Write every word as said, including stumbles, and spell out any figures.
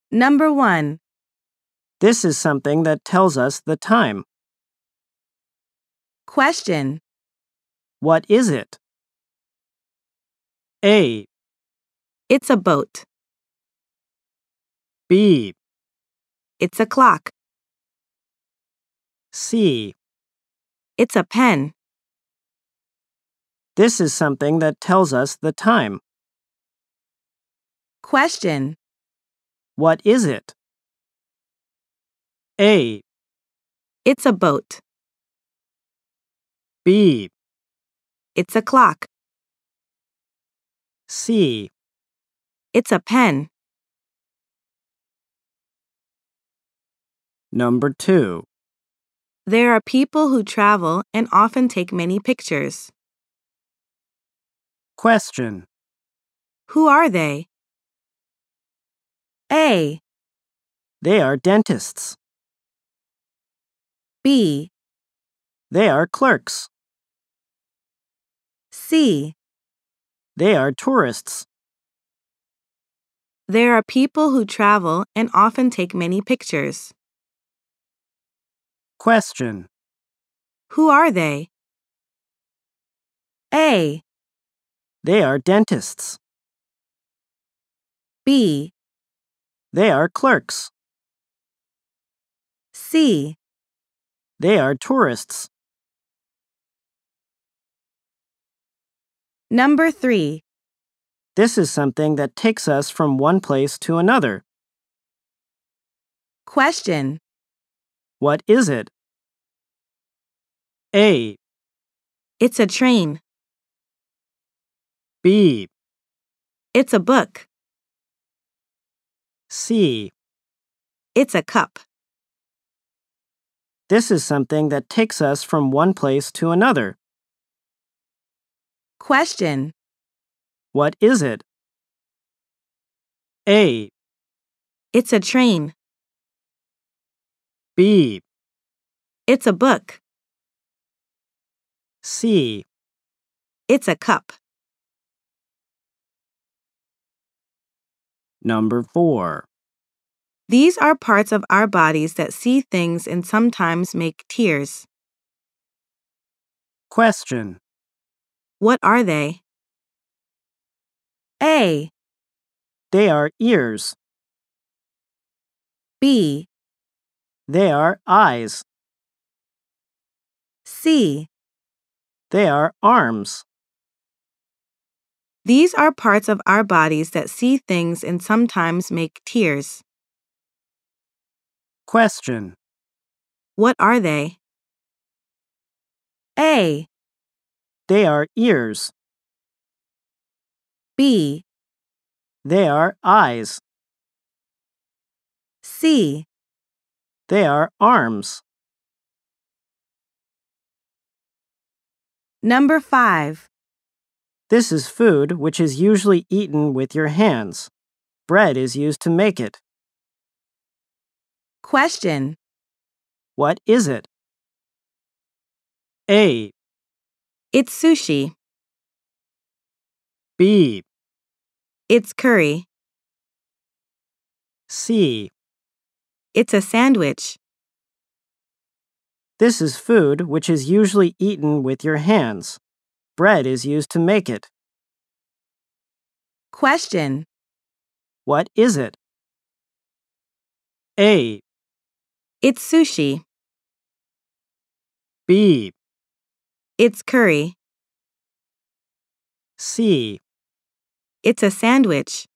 Number one. This is something that tells us the time. Question. What is it? A, It's a boat. B, It's a clock. C. It's a pen. This is something that tells us the time. Question. What is it? A, It's a boat. B, It's a clock. C. It's a pen. Number two. There are people who travel and often take many pictures. Question. Who are they? A, They are dentists. B, They are clerks. C. They are tourists. There are people who travel and often take many pictures. Question. Who are they? A, They are dentists. B, They are clerks. C. They are tourists. Number three. This is something that takes us from one place to another. Question. What is it? A, It's a train. B, It's a book. C. It's a cup. This is something that takes us from one place to another. Question. What is it? A, It's a train. B, It's a book. C. It's a cup. Number four. These are parts of our bodies that see things and sometimes make tears. Question. What are they? A, They are ears. B, They are eyes. C. They are arms. These are parts of our bodies that see things and sometimes make tears. Question. What are they? A, They are ears. B, They are eyes. C. They are arms. Number five. This is food which is usually eaten with your hands. Bread is used to make it. Question. What is it? A, It's sushi. B, It's curry. C. It's a sandwich. This is food which is usually eaten with your hands. Bread is used to make it. Question. What is it? A, It's sushi. B, It's curry. C. It's a sandwich.